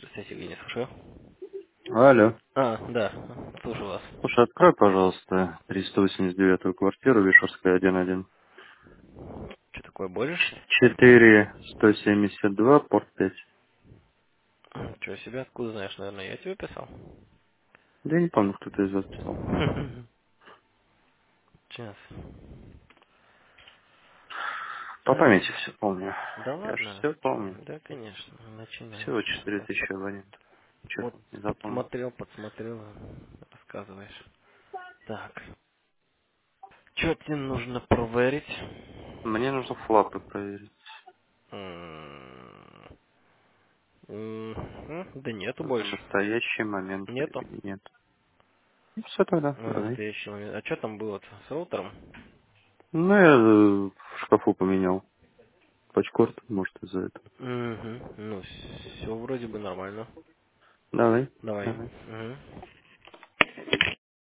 Здравствуйте, Евгений, слушаю. Алло. Да, слушаю вас. Слушай, открой, пожалуйста, 389-ю квартиру, Вишерская, 1-1. Что такое, борешь? 4172, порт 5. Что себя, откуда знаешь, наверное, я тебе писал? Да я не помню, кто-то из вас писал. Сейчас. По Так. памяти все помню. Да Я же ладно? все помню. Да, конечно, Всего начинаешь. 4000 абонентов. Че Вот не запомнил? подсмотрел, рассказываешь. Так. Что тебе нужно проверить? Мне нужно флапы проверить. М, Да нету В больше. настоящий момент Нету. времени нет. Ну, все тогда, В давай. настоящий момент. А что там было-то? С роутером? Ну, я в шкафу поменял. Пачкорд, может, из-за этого. Угу. Ну, все вроде бы нормально. Давай, Давай. давай. Мгм.